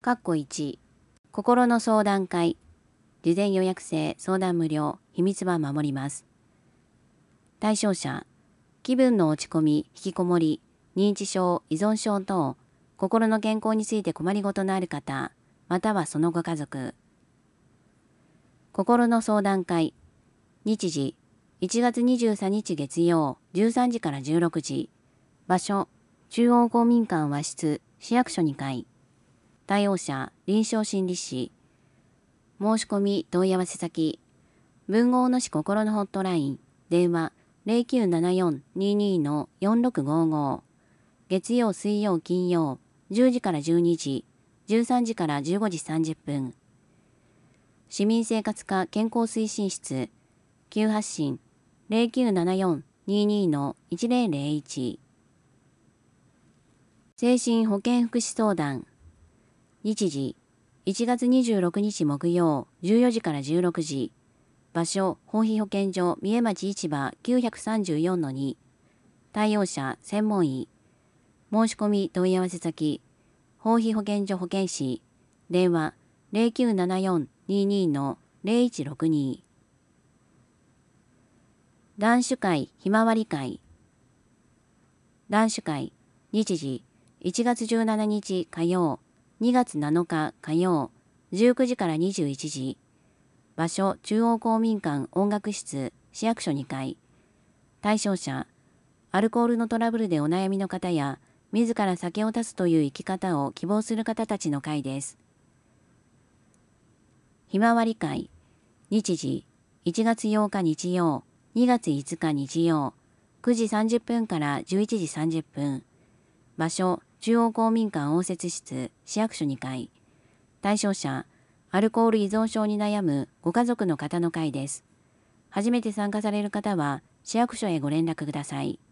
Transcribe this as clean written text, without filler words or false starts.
1、心の相談会。事前予約制、相談無料、秘密は守ります。対象者、気分の落ち込み、引きこもり、認知症、依存症等、心の健康について困りごとのある方、またはそのご家族。心の相談会。日時、1月23日月曜、13時から16時。場所、中央公民館和室、市役所2階。対応者、臨床心理士。申し込み問い合わせ先、文豪の市心のホットライン、電話0974-22-4655。月曜、水曜、金曜、10時から12時、13時から15時30分。市民生活課健康推進室、急発進0974-22-1001。精神保健福祉相談。日時、1月26日木曜、14時から16時。場所、法費保健所、三重町市場 934-2。対応者、専門医。申し込み問い合わせ先、法費保健所保健師。電話0974-22-0162。男子会ひまわり会。男子会。日時、1月17日火曜、2月7日火曜、19時から21時。場所、中央公民館音楽室、市役所2階。対象者、アルコールのトラブルでお悩みの方や、自ら酒を断つという生き方を希望する方たちの会です。ひまわり会。日時、1月8日日曜、2月5日日曜、9時30分から11時30分。場所、中央公民館応接室、市役所2階。対象者、アルコール依存症に悩むご家族の方の会です。初めて参加される方は、市役所へご連絡ください。